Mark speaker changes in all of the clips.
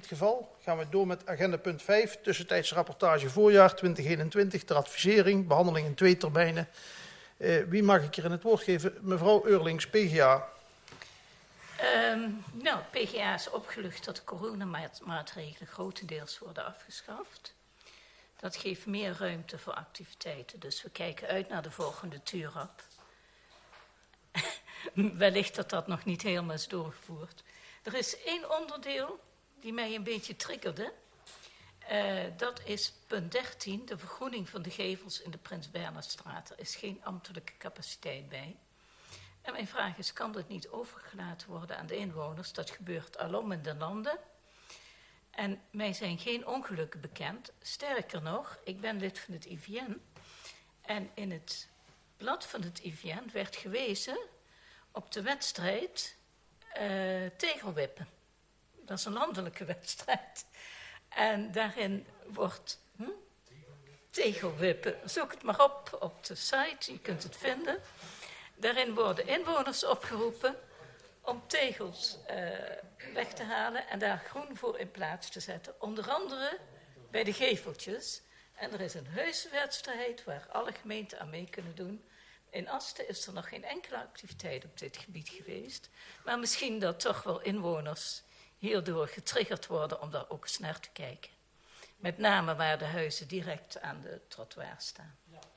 Speaker 1: het geval. Gaan we door met agenda punt 5, tussentijdse rapportage voorjaar 2021, ter advisering, behandeling in 2 termijnen. Wie mag ik hier in het woord geven? Mevrouw Eurlings, PGA.
Speaker 2: PGA is opgelucht dat de coronamaatregelen grotendeels worden afgeschaft. Dat geeft meer ruimte voor activiteiten, dus we kijken uit naar de volgende TURAP. Wellicht dat dat nog niet helemaal is doorgevoerd. Er is 1 onderdeel die mij een beetje triggerde. Dat is punt 13, de vergroening van de gevels in de Prins Bernhardstraat. Er is geen ambtelijke capaciteit bij. En mijn vraag is, kan dat niet overgelaten worden aan de inwoners? Dat gebeurt alom in de landen. En mij zijn geen ongelukken bekend. Sterker nog, ik ben lid van het IVN. En in het blad van het IVN werd gewezen op de wedstrijd tegelwippen. Dat is een landelijke wedstrijd. En daarin wordt tegelwippen, zoek het maar op de site, je kunt het vinden. Daarin worden inwoners opgeroepen om tegels weg te halen en daar groen voor in plaats te zetten. Onder andere bij de geveltjes. En er is een heuse wedstrijd waar alle gemeenten aan mee kunnen doen. In Asten is er nog geen enkele activiteit op dit gebied geweest. Maar misschien dat toch wel inwoners hierdoor getriggerd worden om daar ook eens naar te kijken. Met name waar de huizen direct aan de trottoir staan.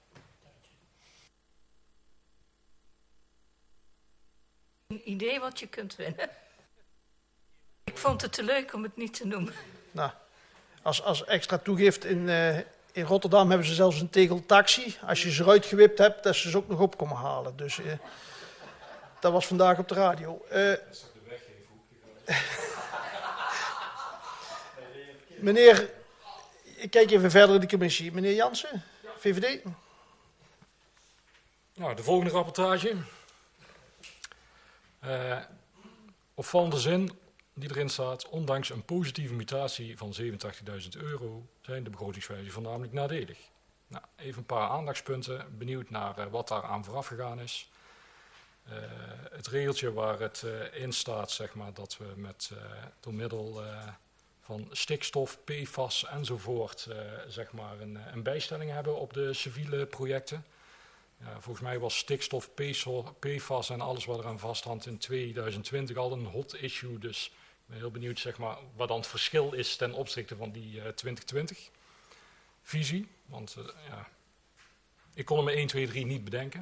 Speaker 2: Een idee wat je kunt winnen. Ik vond het te leuk om het niet te noemen.
Speaker 1: Nou, als extra toegift in Rotterdam hebben ze zelfs een tegeltaxi. Als je ze eruit gewipt hebt, dat ze ook nog op komen halen. Dus dat was vandaag op de radio. Meneer, ik kijk even verder in de commissie. Meneer Jansen, VVD.
Speaker 3: Nou, de volgende rapportage. Opvallende zin die erin staat. Ondanks een positieve mutatie van €87.000 zijn de begrotingswijzigingen voornamelijk nadelig. Nou, even een paar aandachtspunten. Benieuwd naar wat daar aan vooraf gegaan is. Het regeltje waar het in staat, zeg maar, dat we door middel van stikstof, PFAS enzovoort, zeg maar een bijstelling hebben op de civiele projecten. Volgens mij was stikstof, PFAS en alles wat eraan vasthangt in 2020 al een hot issue. Dus ik ben heel benieuwd, zeg maar, wat dan het verschil is ten opzichte van die 2020-visie. Want ik kon hem 1, 2, 3 niet bedenken.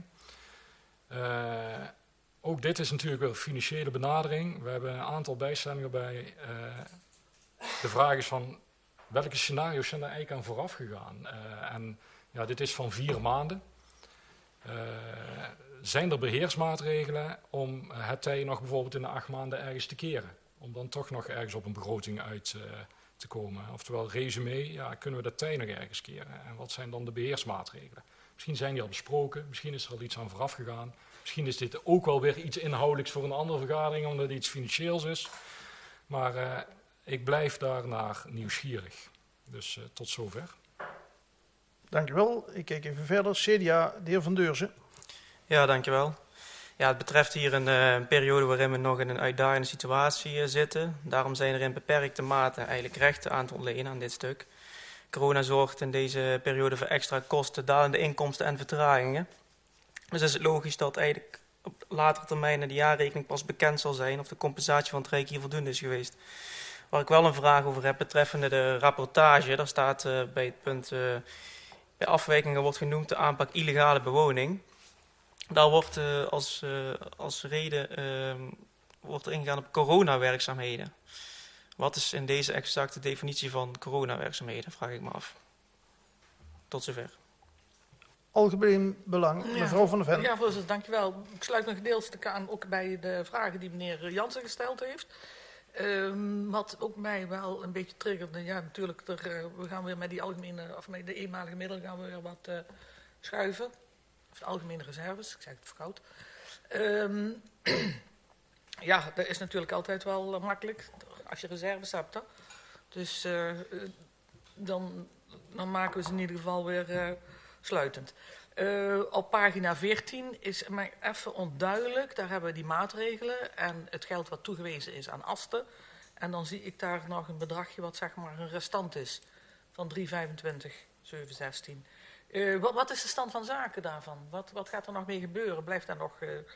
Speaker 3: Ook dit is natuurlijk weer een financiële benadering. We hebben een aantal bijstellingen bij. De vraag is van, welke scenario's zijn er eigenlijk aan vooraf gegaan? Dit is van 4 maanden. Zijn er beheersmaatregelen om het tij nog bijvoorbeeld in de 8 maanden ergens te keren? Om dan toch nog ergens op een begroting uit te komen. Oftewel, resume, kunnen we dat tij nog ergens keren? En wat zijn dan de beheersmaatregelen? Misschien zijn die al besproken, misschien is er al iets aan vooraf gegaan. Misschien is dit ook wel weer iets inhoudelijks voor een andere vergadering, omdat het iets financieels is. Maar ik blijf daarnaar nieuwsgierig. Dus tot zover.
Speaker 1: Dankjewel. Ik kijk even verder. CDA, de heer Van Deurzen.
Speaker 4: Ja, dankjewel. Ja, het betreft hier een periode waarin we nog in een uitdagende situatie zitten. Daarom zijn er in beperkte mate eigenlijk rechten aan te ontlenen aan dit stuk. Corona zorgt in deze periode voor extra kosten, dalende inkomsten en vertragingen. Dus is het logisch dat eigenlijk op latere termijn in de jaarrekening pas bekend zal zijn of de compensatie van het Rijk hier voldoende is geweest. Waar ik wel een vraag over heb betreffende de rapportage. Daar staat bij het punt, bij afwijkingen wordt genoemd de aanpak illegale bewoning. Daar wordt als reden wordt er ingegaan op coronawerkzaamheden. Wat is in deze exacte definitie van coronawerkzaamheden, vraag ik me af. Tot zover.
Speaker 1: Algemeen belang, mevrouw Van der Ven.
Speaker 5: Ja, voorzitter, dankjewel. Ik sluit me gedeeltelijk aan ook bij de vragen die meneer Jansen gesteld heeft. Wat ook mij wel een beetje triggerde, ja natuurlijk, we gaan weer met die algemene, of met de eenmalige middelen gaan we weer wat schuiven. Of de algemene reserves, ik zeg het fout. Ja, dat is natuurlijk altijd wel makkelijk, als je reserves hebt. Hè? Dus dan maken we ze in ieder geval weer sluitend. Op pagina 14 is mij even onduidelijk. Daar hebben we die maatregelen en het geld wat toegewezen is aan Asten. En dan zie ik daar nog een bedragje wat zeg maar een restant is van 325.716. Wat is de stand van zaken daarvan? Wat gaat er nog mee gebeuren? Blijft daar nog...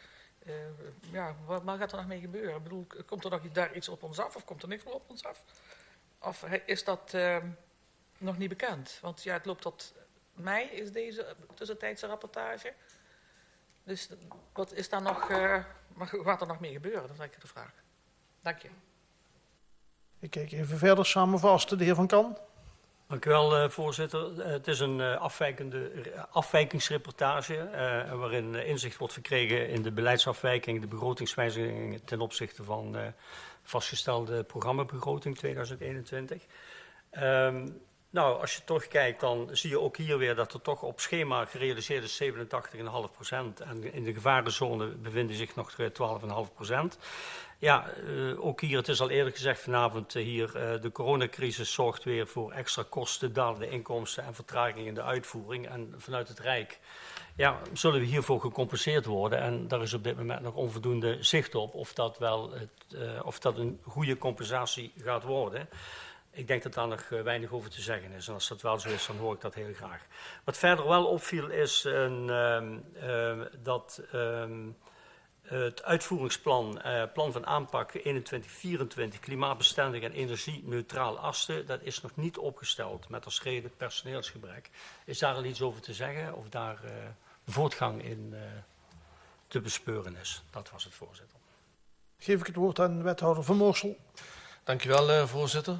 Speaker 5: wat gaat er nog mee gebeuren? Ik bedoel, komt er nog daar iets op ons af of komt er niks meer op ons af? Of is dat nog niet bekend? Want ja, het loopt tot mei, is deze tussentijdse rapportage. Dus wat is daar nog, gaat er nog mee gebeuren? Dat is eigenlijk de vraag. Dank je.
Speaker 1: Ik kijk even verder samenvatten, de heer Van Kan.
Speaker 6: Dank u wel, voorzitter. Het is een afwijkingsreportage waarin inzicht wordt verkregen in de beleidsafwijking, de begrotingswijzigingen ten opzichte van vastgestelde programmabegroting 2021. Als je terugkijkt, dan zie je ook hier weer dat er toch op schema gerealiseerd is 87,5%. En in de gevarenzone bevinden zich nog 12,5%. Ja, ook hier, het is al eerder gezegd vanavond hier, de coronacrisis zorgt weer voor extra kosten, dalende inkomsten en vertraging in de uitvoering. En vanuit het Rijk zullen we hiervoor gecompenseerd worden. En daar is op dit moment nog onvoldoende zicht op of dat een goede compensatie gaat worden. Ik denk dat daar nog weinig over te zeggen is. En als dat wel zo is, dan hoor ik dat heel graag. Wat verder wel opviel is dat het uitvoeringsplan, plan van aanpak 21-24, klimaatbestendig en energie-neutraal Asten, dat is nog niet opgesteld met als reden personeelsgebrek. Is daar al iets over te zeggen of daar voortgang in te bespeuren is? Dat was het, voorzitter.
Speaker 1: Geef ik het woord aan wethouder Van Moorsel.
Speaker 7: Dankjewel, voorzitter.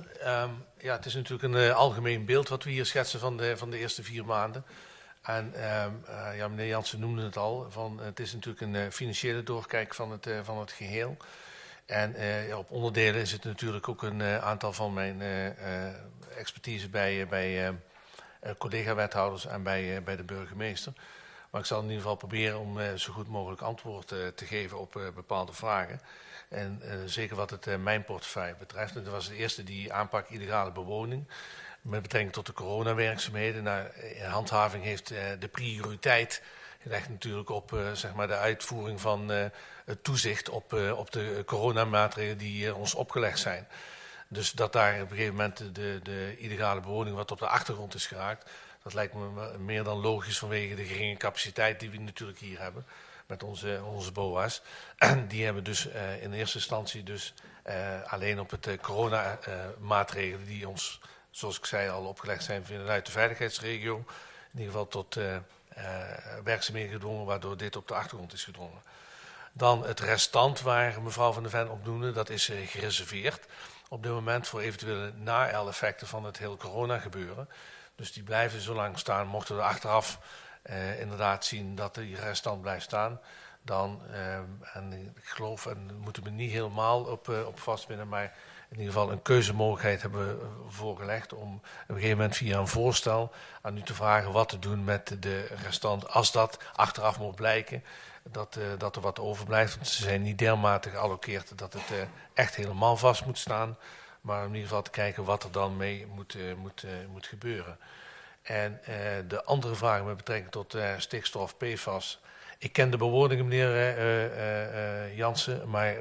Speaker 7: Het is natuurlijk een algemeen beeld wat we hier schetsen van de eerste 4 maanden. En meneer Jansen noemde het al, het is natuurlijk een financiële doorkijk van het geheel. En op onderdelen is het natuurlijk ook een aantal van mijn expertise bij collega-wethouders en bij de burgemeester. Maar ik zal in ieder geval proberen om zo goed mogelijk antwoord te geven op bepaalde vragen. En zeker wat het mijn portefeuille betreft. En dat was de eerste die aanpak illegale bewoning. Met betrekking tot de coronawerkzaamheden. Handhaving heeft de prioriteit gelegd natuurlijk op de uitvoering van het toezicht op de coronamaatregelen die ons opgelegd zijn. Dus dat daar op een gegeven moment de illegale bewoning wat op de achtergrond is geraakt. Dat lijkt me meer dan logisch vanwege de geringe capaciteit die we natuurlijk hier hebben. Met onze BOA's. En die hebben dus in eerste instantie alleen op het coronamaatregelen die ons, zoals ik zei, al opgelegd zijn vanuit de veiligheidsregio. In ieder geval tot werkzaamheden gedwongen, waardoor dit op de achtergrond is gedrongen. Dan het restant waar mevrouw Van der Ven op noemde, dat is gereserveerd op dit moment voor eventuele na-effecten van het hele corona gebeuren. Dus die blijven zo lang staan, mochten we achteraf inderdaad zien dat die restant blijft staan, dan, en ik geloof, en daar moeten we niet helemaal op vastbinden, maar in ieder geval een keuzemogelijkheid hebben we voorgelegd om op een gegeven moment via een voorstel aan u te vragen wat te doen met de restant, als dat achteraf moet blijken dat er wat overblijft. Want ze zijn niet dermate geallockeerd dat het echt helemaal vast moet staan, maar in ieder geval te kijken wat er dan mee moet gebeuren. En de andere vraag met betrekking tot stikstof, PFAS. Ik ken de bewoordingen, meneer Jansen, maar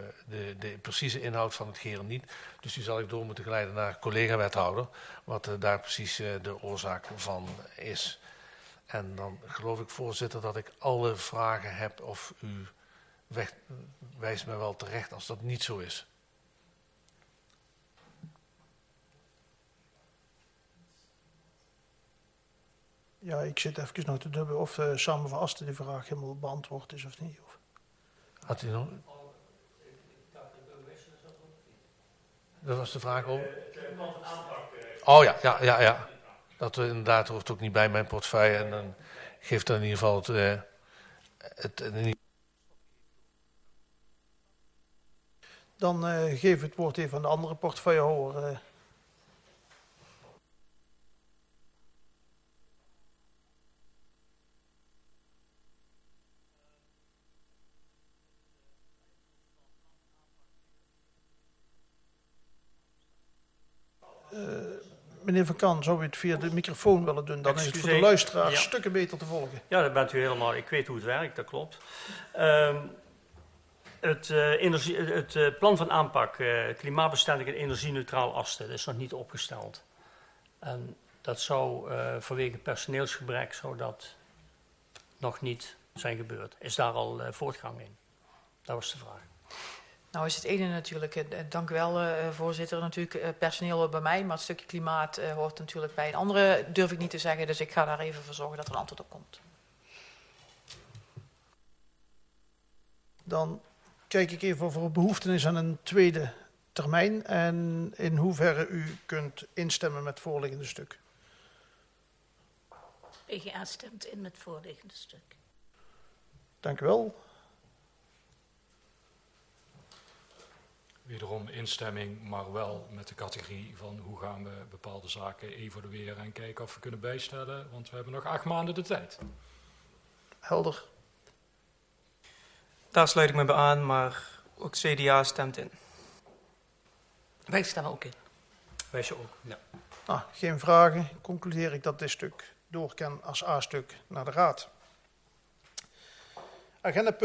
Speaker 7: de precieze inhoud van het geheel niet. Dus die zal ik door moeten geleiden naar collega-wethouder, wat daar precies de oorzaak van is. En dan geloof ik, voorzitter, dat ik alle vragen heb, of u wijst mij wel terecht als dat niet zo is.
Speaker 1: Ja, ik zit even nog te dubbelen of Samen van Asten die vraag helemaal beantwoord is of niet. Of...
Speaker 7: Had u nog? Dat was de vraag over. Oh ja. Dat inderdaad hoort ook niet bij mijn portefeuille. En dan geeft dan in ieder geval
Speaker 1: Dan geef ik het woord even aan de andere portefeuillehouder. Meneer Van Kan, zou u het via de microfoon willen doen? Dan is het voor de luisteraars stukken beter te volgen.
Speaker 6: Ja, dat bent u helemaal. Ik weet hoe het werkt, dat klopt. Het plan van aanpak, klimaatbestendig en energie-neutraal afsteden, is nog niet opgesteld. En dat zou vanwege personeelsgebrek zou dat nog niet zijn gebeurd. Is daar al voortgang in? Dat was de vraag.
Speaker 8: Nou is het ene natuurlijk, dank u wel voorzitter, natuurlijk personeel bij mij, maar het stukje klimaat hoort natuurlijk bij een andere, durf ik niet te zeggen, dus ik ga daar even voor zorgen dat er een antwoord op komt.
Speaker 1: Dan kijk ik even of er behoefte is aan een tweede termijn en in hoeverre u kunt instemmen met het voorliggende stuk.
Speaker 2: PGA stemt in met het voorliggende stuk.
Speaker 1: Dank u wel.
Speaker 3: Wederom instemming, maar wel met de categorie van hoe gaan we bepaalde zaken evalueren en kijken of we kunnen bijstellen, want we hebben nog 8 maanden de tijd.
Speaker 1: Helder.
Speaker 4: Daar sluit ik me bij aan, maar ook CDA stemt in.
Speaker 5: Wij stemmen ook in.
Speaker 6: Wij ze ook. Ja.
Speaker 1: Nou, geen vragen. Concludeer ik dat dit stuk doorken als A-stuk naar de Raad. Agenda